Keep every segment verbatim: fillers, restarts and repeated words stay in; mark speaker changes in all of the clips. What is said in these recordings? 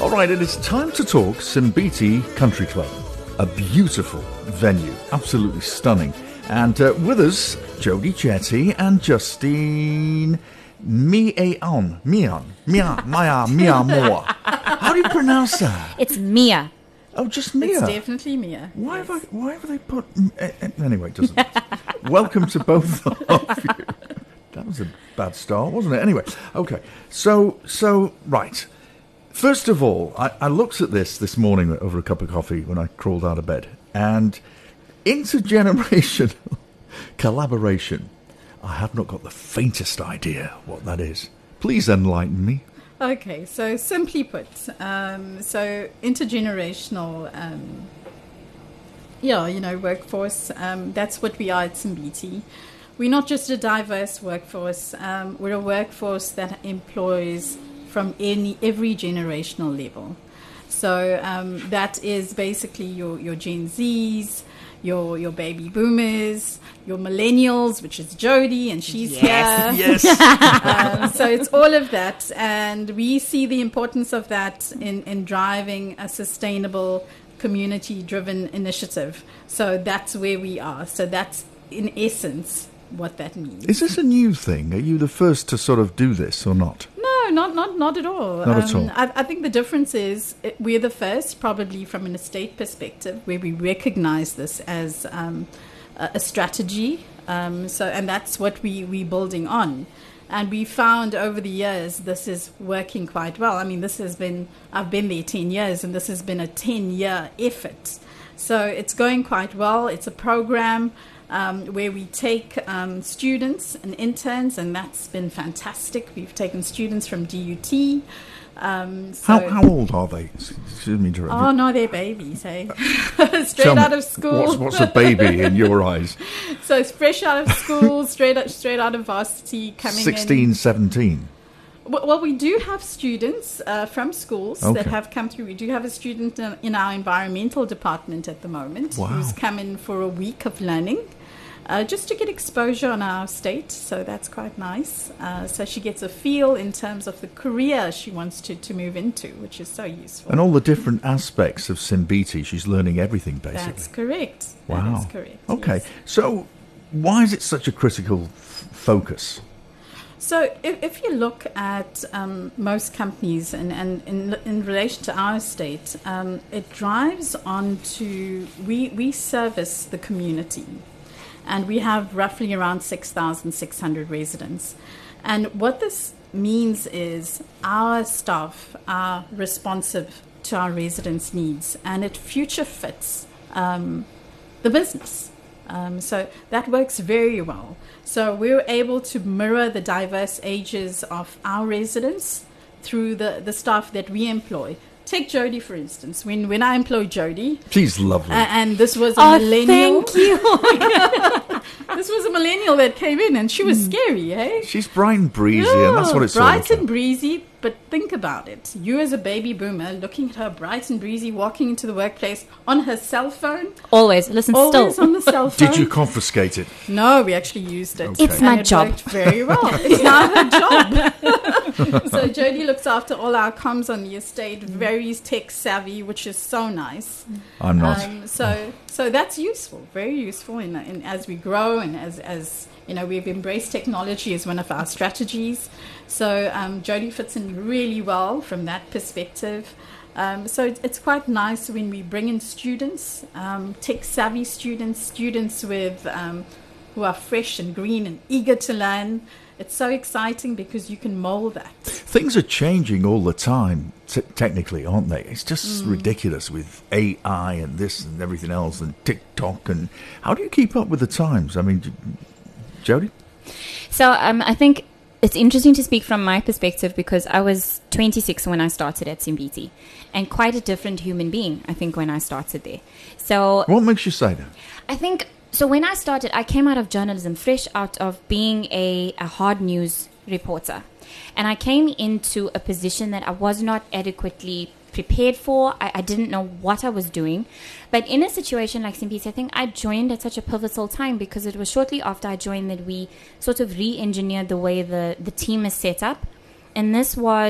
Speaker 1: All right, it is time to talk Simbiti Country Club. A beautiful venue, absolutely stunning. And uh, with us, Jody Jetty and Justine Mian. Mian. Mia. Maya. Mia Moore. How do you pronounce that?
Speaker 2: It's Mia.
Speaker 1: Oh, just Mia.
Speaker 3: It's definitely Mia.
Speaker 1: Why
Speaker 3: yes.
Speaker 1: have I, why have they put... Uh, anyway, it doesn't matter. Welcome to both of you. That was a bad start, wasn't it? Anyway, okay. So, so right. First of all, I, I looked at this this morning over a cup of coffee when I crawled out of bed. And intergenerational collaboration. I have not got the faintest idea what that is. Please enlighten me.
Speaker 3: Okay, so simply put, um, so intergenerational, um, yeah, you know, workforce, um, that's what we are at Simbiti. We're not just a diverse workforce, um, we're a workforce that employs from any every generational level. So um, that is basically your, your Gen Zs, your your baby boomers, your millennials, which is Jody, and she's
Speaker 2: Yes.
Speaker 3: here.
Speaker 1: Yes.
Speaker 3: um, so it's all of that, and we see the importance of that in, in driving a sustainable, community-driven initiative. So that's where we are. So that's, in essence, what that means.
Speaker 1: Is this a new thing? Are you the first to sort of do this or not?
Speaker 3: No, not not not at all.
Speaker 1: Not at all.
Speaker 3: I, I think the difference is it, we're the first, probably from an estate perspective, where we recognize this as um, a, a strategy. Um, so, and that's what we we're building on. And we found over the years this is working quite well. I mean, this has been I've been there ten years, and this has been a ten-year effort. So it's going quite well. It's a program. Um, where we take um, students and interns, and that's been fantastic. We've taken students from D U T. Um, so
Speaker 1: How how old are they? Excuse me, Jeremy.
Speaker 3: Oh, no, they're babies, hey?
Speaker 1: Tell
Speaker 3: Straight
Speaker 1: me,
Speaker 3: out of school.
Speaker 1: What's, what's a baby in your eyes?
Speaker 3: So it's fresh out of school, straight out, straight out of varsity, coming
Speaker 1: sixteen,
Speaker 3: in.
Speaker 1: seventeen.
Speaker 3: Well, well, we do have students uh, from schools
Speaker 1: Okay.
Speaker 3: that have come through. We do have a student in, in our environmental department at the moment
Speaker 1: Wow.
Speaker 3: who's come in for a week of learning. Uh, just to get exposure on our state, so that's quite nice. Uh, so she gets a feel in terms of the career she wants to, to move into, which is so useful.
Speaker 1: And all the different aspects of Simbiti, she's learning everything, basically.
Speaker 3: That's correct.
Speaker 1: Wow.
Speaker 3: That is correct.
Speaker 1: Okay,
Speaker 3: yes.
Speaker 1: so why is it such a critical f- focus?
Speaker 3: So if, if you look at um, most companies and, and in, in relation to our estate, um, it drives on to, we, we service the community. And we have roughly around six thousand six hundred residents. And what this means is our staff are responsive to our residents' needs, and it future fits um, the business. Um, so that works very well. So we're able to mirror the diverse ages of our residents through the, the staff that we employ. Take Jody, for instance. When when I employed Jody,
Speaker 1: She's lovely.
Speaker 3: uh, and this was a
Speaker 2: Oh,
Speaker 3: millennial.
Speaker 2: thank you.
Speaker 3: This was a millennial that came in, and she was scary, hey?
Speaker 1: She's bright and breezy, and that's what it's all
Speaker 3: bright
Speaker 1: about.
Speaker 3: and breezy. But think about it. You as a baby boomer looking at her bright and breezy walking into the workplace on her cell phone.
Speaker 2: Always. Listen,
Speaker 3: Always
Speaker 2: still.
Speaker 3: on the cell phone.
Speaker 1: Did you confiscate it?
Speaker 3: No, we actually used it.
Speaker 1: Okay.
Speaker 2: It's
Speaker 3: And
Speaker 2: my
Speaker 3: it
Speaker 2: job.
Speaker 3: worked very well. It's now her job. So Jody looks after all our comms on the estate, very tech savvy, which is so nice.
Speaker 1: I'm not.
Speaker 3: Um, so, so that's useful, very useful in, in as we grow and as, as you know, we've embraced technology as one of our strategies. So um, Jody fits in really well from that perspective. Um, so it, it's quite nice when we bring in students, um, tech savvy students, students with um, who are fresh and green and eager to learn. It's so exciting because you can mold that.
Speaker 1: Things are changing all the time, t- technically, aren't they? It's just
Speaker 3: Mm.
Speaker 1: ridiculous with A I and this and everything else and TikTok. And how do you keep up with the times? I mean, J- Jody?
Speaker 2: So um, I think it's interesting to speak from my perspective because I was twenty-six when I started at Simbiti and quite a different human being, I think, when I started there. So
Speaker 1: What makes you say that?
Speaker 2: I think, so when I started, I came out of journalism, fresh out of being a, a hard news reporter. And I came into a position that I was not adequately prepared for. I, I didn't know what I was doing. But in a situation like Simbiti, I think I joined at such a pivotal time because it was shortly after I joined that we sort of re-engineered the way the, the team is set up. And this was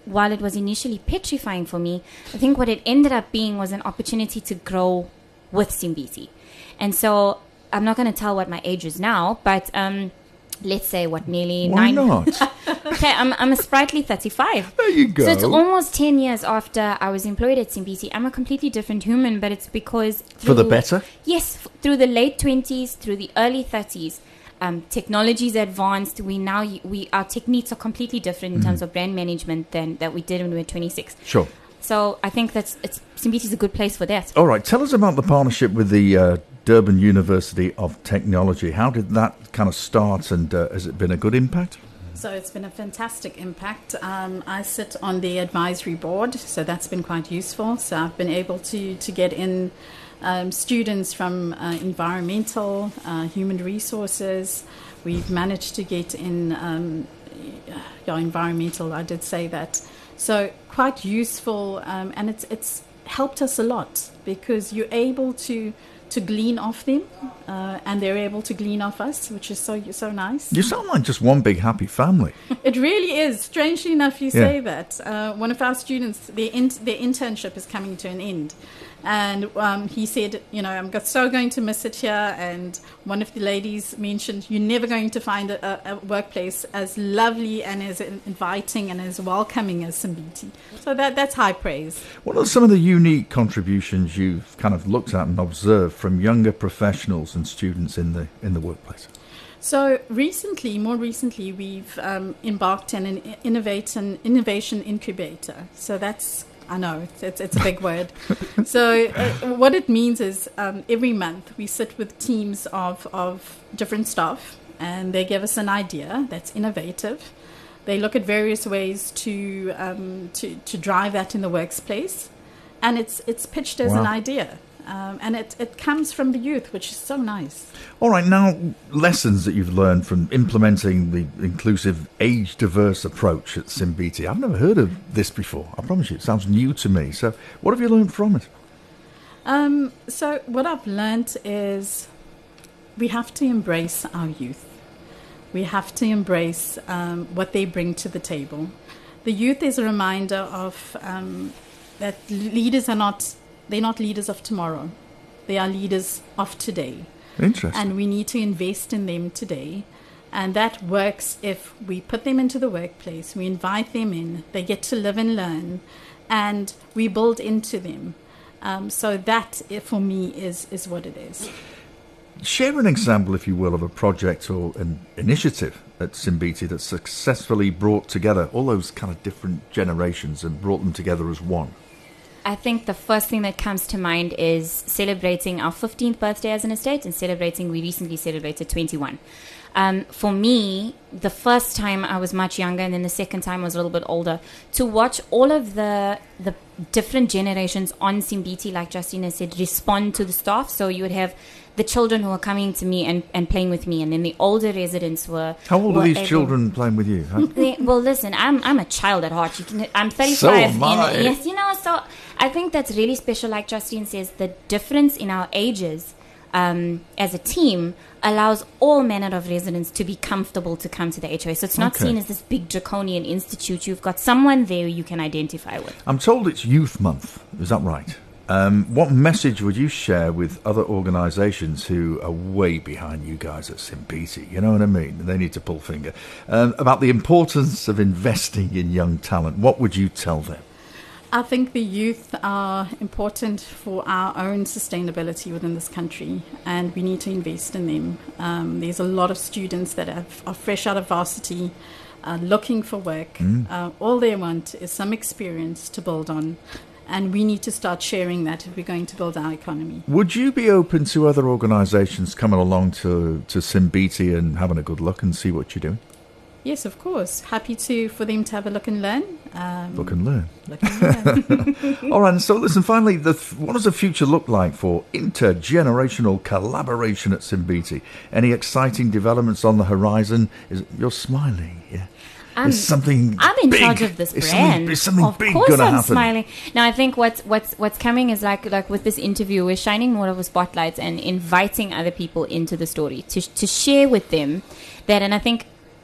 Speaker 2: while it was initially petrifying for me, I think what it ended up being was an opportunity to grow with Simbiti. And so I'm not going to tell what my age is now, but um, let's say what, nearly
Speaker 1: Why
Speaker 2: nine.
Speaker 1: not?
Speaker 2: Okay, I'm I'm a sprightly thirty-five.
Speaker 1: There you go.
Speaker 2: So it's almost ten years after I was employed at Simbiti. I'm a completely different human, but it's because
Speaker 1: For the
Speaker 2: through-
Speaker 1: better?
Speaker 2: Yes, f- through the late twenties, through the early thirties, um, technology's advanced. We now we our techniques are completely different in terms of brand management than that we did when we were twenty-six.
Speaker 1: Sure.
Speaker 2: So I think that's it's Simbiti is a good place for that.
Speaker 1: All right, tell us about the partnership with the uh, Durban University of Technology. How did that kind of start, and uh, has it been a good impact?
Speaker 3: So it's been a fantastic impact. Um, I sit on the advisory board, so that's been quite useful. So I've been able to, to get in um, students from uh, environmental, uh, human resources. We've managed to get in um, yeah, environmental, I did say that. So quite useful, um, and it's it's helped us a lot because you're able to to glean off them, uh, and they're able to glean off us, which is so so nice.
Speaker 1: You sound like just one big happy family.
Speaker 3: It really is. Strangely enough, you
Speaker 1: Yeah.
Speaker 3: say that. Uh, one of our students, their, in, their internship is coming to an end. And um, he said, you know, I'm go- so going to miss it here. And one of the ladies mentioned, you're never going to find a, a, a workplace as lovely and as inviting and as welcoming as Simbiti. So that that's high praise.
Speaker 1: What are some of the unique contributions you've kind of looked at and observed from younger professionals and students in the in the workplace?
Speaker 3: So recently, more recently, we've um, embarked on an innovate an innovation incubator. So that's, I know, it's it's, it's a big word. So uh, what it means is um, every month we sit with teams of, of different staff, and they give us an idea that's innovative. They look at various ways to um, to, to drive that in the workplace, and it's it's pitched as
Speaker 1: Wow.
Speaker 3: an idea. Um, and it, it comes from the youth, which is so nice.
Speaker 1: All right, now, lessons that you've learned from implementing the inclusive, age-diverse approach at Simbiti. I've never heard of this before. I promise you, it sounds new to me. So what have you learned from it?
Speaker 3: Um, so what I've learned is we have to embrace our youth. We have to embrace um, what they bring to the table. The youth is a reminder of um, that leaders are not, they're not leaders of tomorrow. They are leaders of today.
Speaker 1: Interesting.
Speaker 3: And we need to invest in them today. And that works if we put them into the workplace, we invite them in, they get to live and learn, and we build into them. Um, so that, eh, for me, is, is what it is.
Speaker 1: Share an example, if you will, of a project or an initiative at Simbiti that successfully brought together all those kind of different generations and brought them together as one.
Speaker 2: I think the first thing that comes to mind is celebrating our fifteenth birthday as an estate and celebrating, we recently celebrated twenty-one. Um, for me, the first time I was much younger, and then the second time I was a little bit older, to watch all of the the different generations on Simbiti, like Justina said, respond to the staff. So you would have the children who were coming to me and, and playing with me, and then the older residents were...
Speaker 1: How old
Speaker 2: were
Speaker 1: are these
Speaker 2: able-
Speaker 1: children playing with you? Huh?
Speaker 2: They, well, listen, I'm I'm a child at heart. You can, I'm thirty-five.
Speaker 1: So am I.
Speaker 2: And, yes, you know, so I think that's really special. Like Justine says, the difference in our ages um, as a team allows all manner of residents to be comfortable to come to the H O A. So it's not
Speaker 1: Okay.
Speaker 2: seen as this big draconian institute. You've got someone there you can identify with.
Speaker 1: I'm told it's Youth Month. Is that right? Um, what message would you share with other organisations who are way behind you guys at Simbiti? You know what I mean? They need to pull finger. Um, about the importance of investing in young talent. What would you tell them?
Speaker 3: I think the youth are important for our own sustainability within this country, and we need to invest in them. Um, there's a lot of students that have, are fresh out of varsity, uh, looking for work.
Speaker 1: Mm.
Speaker 3: Uh, all they want is some experience to build on, and we need to start sharing that if we're going to build our economy.
Speaker 1: Would you be open to other organisations coming along to, to Simbiti and having a good look and see what you're doing?
Speaker 3: Yes, of course. Happy to for them to have a look and learn. Um,
Speaker 1: Look and learn.
Speaker 3: look and learn.
Speaker 1: All right, and so listen, finally, the, what does the future look like for intergenerational collaboration at Simbiti? Any exciting developments on the horizon? Is You're smiling, yeah?
Speaker 2: I'm,
Speaker 1: There's something
Speaker 2: I'm in
Speaker 1: big.
Speaker 2: charge of this
Speaker 1: Is
Speaker 2: brand.
Speaker 1: something, is something
Speaker 2: of
Speaker 1: big
Speaker 2: course,
Speaker 1: going to
Speaker 2: I'm
Speaker 1: happen?
Speaker 2: smiling. Now, I think what's what's what's coming is like like with this interview, we're shining more of a spotlight and inviting other people into the story to to share with them that. And I think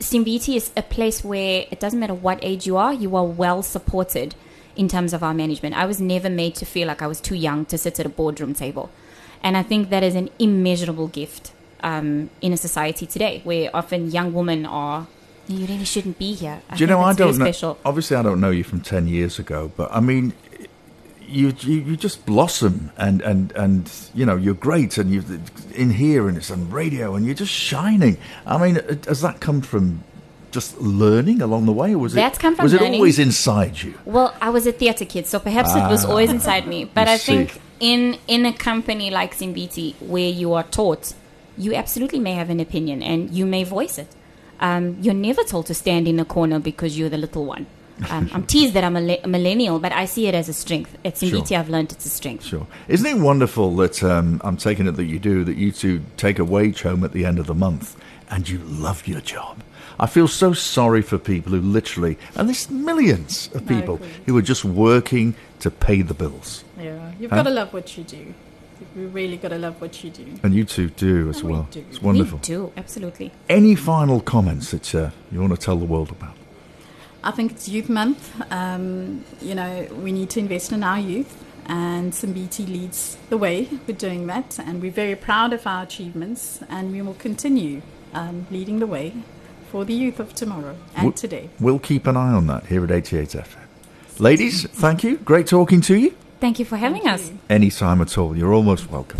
Speaker 2: Simbiti is a place where it doesn't matter what age you are, you are well supported in terms of our management. I was never made to feel like I was too young to sit at a boardroom table. And I think that is an immeasurable gift um, in a society today where often young women are, you really shouldn't be here. I
Speaker 1: Do you know, I don't know.
Speaker 2: Special.
Speaker 1: Obviously, I don't know you from ten years ago, but I mean, you you, you just blossom, and, and, and you know, you're great, and you're in here, and it's on radio, and you're just shining. I mean, has that come from just learning along the way, or was
Speaker 2: That's
Speaker 1: it
Speaker 2: come from
Speaker 1: was
Speaker 2: learning.
Speaker 1: it always inside you?
Speaker 2: Well, I was a theatre kid, so perhaps
Speaker 1: Ah,
Speaker 2: it was always inside me. But
Speaker 1: you
Speaker 2: I think
Speaker 1: see.
Speaker 2: in in a company like Simbiti, where you are taught, you absolutely may have an opinion and you may voice it. Um, you're never told to stand in a corner because you're the little one. Um, I'm teased that I'm a, le- a millennial, but I see it as a strength. At Simbiti,
Speaker 1: Sure.
Speaker 2: I've learned it's a strength.
Speaker 1: Sure. Isn't it wonderful that um, I'm taking it that you do, that you two take a wage home at the end of the month and you love your job? I feel so sorry for people who literally, and there's millions of
Speaker 3: No,
Speaker 1: people
Speaker 3: agreed.
Speaker 1: who are just working to pay the bills.
Speaker 3: Yeah, you've
Speaker 1: Huh?
Speaker 3: got to love what you do. We really got to love what you do.
Speaker 1: And you two do as
Speaker 3: Oh, we
Speaker 1: well.
Speaker 3: do.
Speaker 1: It's wonderful.
Speaker 2: We do, absolutely.
Speaker 1: Any final comments that uh, you want to tell the world about?
Speaker 3: I think it's Youth Month. Um, you know, we need to invest in our youth, and Simbiti leads the way with doing that. And we're very proud of our achievements, and we will continue um, leading the way for the youth of tomorrow and
Speaker 1: We'll-
Speaker 3: today.
Speaker 1: We'll keep an eye on that here at eighty-eight F M. Ladies, thank you. Great talking to you.
Speaker 2: Thank you for having
Speaker 3: Thank
Speaker 2: us.
Speaker 3: you.
Speaker 1: Anytime at all. You're almost welcome.